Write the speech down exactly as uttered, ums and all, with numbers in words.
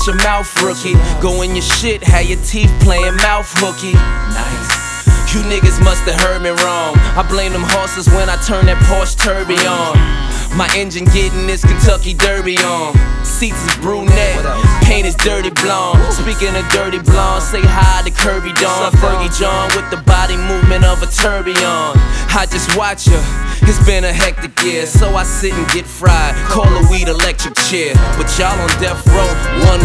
Watch your mouth, rookie. Go in your shit, have your teeth playing mouth hooky. Nice. You niggas musta heard me wrong. I blame them horses when I turn that Porsche Turbo on. My engine getting this Kentucky Derby on. Seats is brunette, paint is dirty blonde. Speaking of dirty blonde, say hi to Kirby Dawn. Fergie John with the body movement of a tourbillon. I just watch her, it's been a hectic year, so I sit and get fried. Call a weed electric chair, but y'all on death row, one